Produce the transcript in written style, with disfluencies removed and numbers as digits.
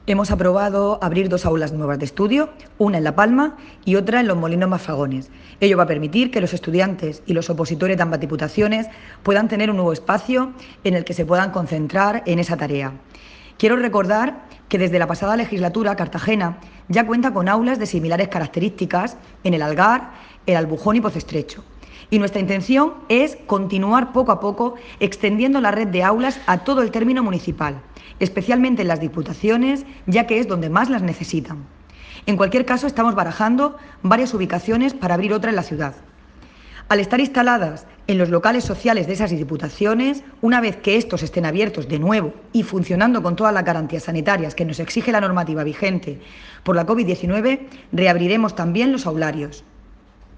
Hemos aprobado abrir 2 aulas nuevas de estudio, una en La Palma y otra en Los Molinos Mafagones. Ello va a permitir que los estudiantes y los opositores de ambas diputaciones puedan tener un nuevo espacio en el que se puedan concentrar en esa tarea. Quiero recordar que desde la pasada legislatura Cartagena ya cuenta con aulas de similares características en el Algar, el Albujón y Pocestrecho. Y nuestra intención es continuar poco a poco extendiendo la red de aulas a todo el término municipal, especialmente en las diputaciones, ya que es donde más las necesitan. En cualquier caso, estamos barajando varias ubicaciones para abrir otra en la ciudad. Al estar instaladas en los locales sociales de esas diputaciones, una vez que estos estén abiertos de nuevo y funcionando con todas las garantías sanitarias que nos exige la normativa vigente por la COVID-19, reabriremos también los aularios.